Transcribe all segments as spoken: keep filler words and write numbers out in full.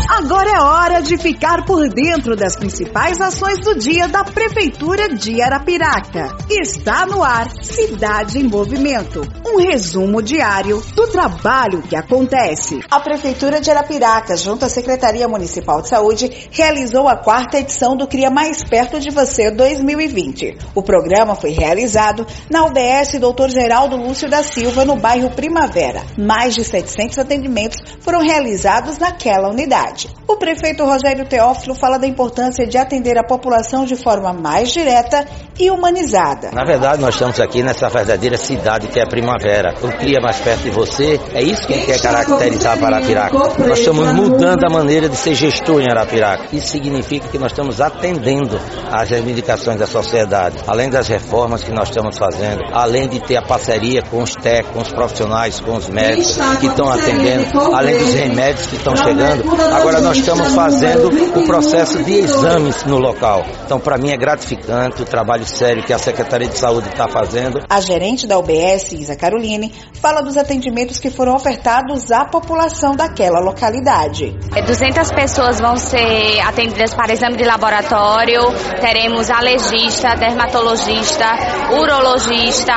Agora é hora de ficar por dentro das principais ações do dia da Prefeitura de Arapiraca. Está no ar Cidade em Movimento, um resumo diário do trabalho que acontece. A Prefeitura de Arapiraca, junto à Secretaria Municipal de Saúde, realizou a quarta edição do Cria Mais Perto de Você dois mil e vinte. O programa foi realizado na U B S doutor Geraldo Lúcio da Silva, no bairro Primavera. Mais de setecentos atendimentos foram realizados naquela unidade. O prefeito Rogério Teófilo fala da importância de atender a população de forma mais direta e humanizada. Na verdade, nós estamos aqui nessa verdadeira cidade que é a Primavera. O Cria Mais Perto de Você, é isso que ele quer caracterizar para Arapiraca. Nós estamos mudando a maneira de ser gestor em Arapiraca. Isso significa que nós estamos atendendo às reivindicações da sociedade, além das reformas que nós estamos fazendo, além de ter a parceria com os técnicos, com os profissionais, com os médicos que estão atendendo, além dos remédios que estão chegando. Agora nós estamos fazendo o processo de exames no local. Então, para mim é gratificante o trabalho sério que a Secretaria de Saúde está fazendo. A gerente da U B S, Isa Caroline, fala dos atendimentos que foram ofertados à população daquela localidade. duzentas pessoas vão ser atendidas para exame de laboratório, teremos alergista, dermatologista, urologista,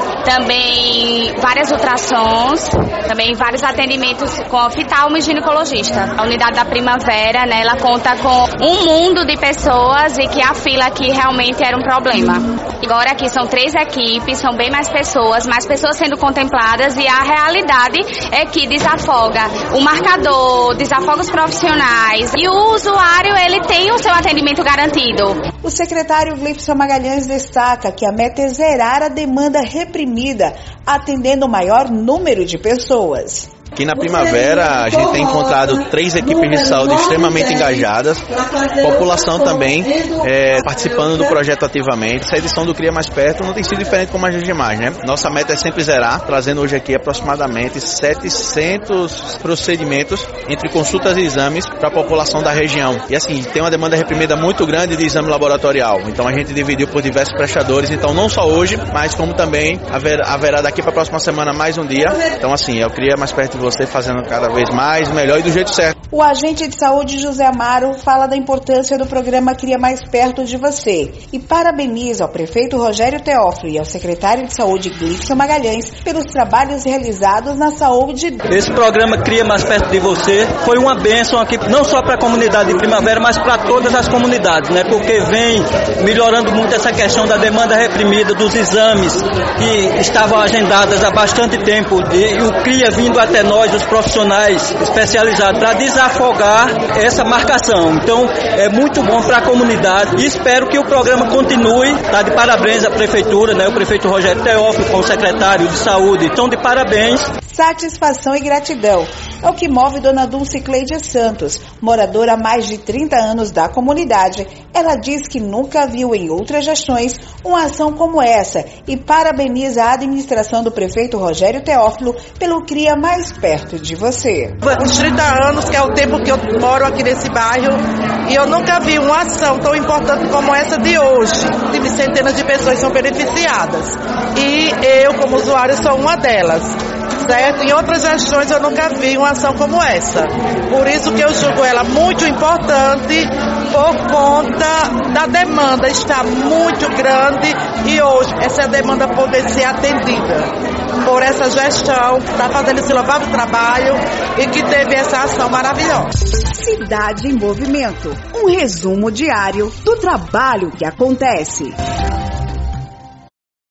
também várias ultrassons, também vários atendimentos com oftalmo e ginecologista. A unidade da Primavera, né, ela conta com um mundo de pessoas e que a fila aqui realmente era um problema. Agora aqui são três equipes, são bem mais pessoas, mais pessoas sendo contempladas e a realidade é que desafoga o marcador, desafoga os profissionais e o usuário ele tem o seu atendimento garantido. O secretário Gleibson Magalhães destaca que a meta é zerar a demanda reprimida, atendendo o maior número de pessoas. Aqui na Primavera a gente tem encontrado três equipes de saúde extremamente engajadas, população também é, participando do projeto ativamente. Essa edição do Cria Mais Perto não tem sido diferente como a gente demais, né? Nossa meta é sempre zerar, trazendo hoje aqui aproximadamente setecentos procedimentos entre consultas e exames para a população da região. E assim, tem uma demanda reprimida muito grande de exame laboratorial, então a gente dividiu por diversos prestadores, então não só hoje, mas como também haverá, haverá daqui para a próxima semana mais um dia. Então assim, eu Cria Mais Perto de Você fazendo cada vez mais, melhor e do jeito certo. O agente de saúde José Amaro fala da importância do programa Cria Mais Perto de Você e parabeniza ao prefeito Rogério Teófilo e ao secretário de saúde Gleibson Magalhães pelos trabalhos realizados na saúde. Esse programa Cria Mais Perto de Você foi uma bênção aqui, não só para a comunidade de Primavera, mas para todas as comunidades, né? Porque vem melhorando muito essa questão da demanda reprimida dos exames que estavam agendadas há bastante tempo e, e o Cria vindo até nós nós, os profissionais especializados, para desafogar essa marcação. Então, é muito bom para a comunidade e espero que o programa continue. Tá de parabéns à Prefeitura, né? O prefeito Rogério Teófilo com o secretário de Saúde. Então, de parabéns. Satisfação e gratidão é o que move Dona Dulce Cleide Santos, moradora há mais de trinta anos da comunidade. Ela diz que nunca viu em outras gestões uma ação como essa e parabeniza a administração do prefeito Rogério Teófilo pelo Cria Mais Perto de Você. Uns trinta anos, que é o tempo que eu moro aqui nesse bairro, e eu nunca vi uma ação tão importante como essa de hoje. Centenas de pessoas são beneficiadas e eu, como usuário, sou uma delas. Certo? Em outras gestões eu nunca vi uma ação como essa. Por isso que eu julgo ela muito importante, por conta da demanda estar muito grande e hoje essa demanda poder ser atendida por essa gestão que está fazendo esse louvável trabalho e que teve essa ação maravilhosa. Cidade em Movimento, um resumo diário do trabalho que acontece.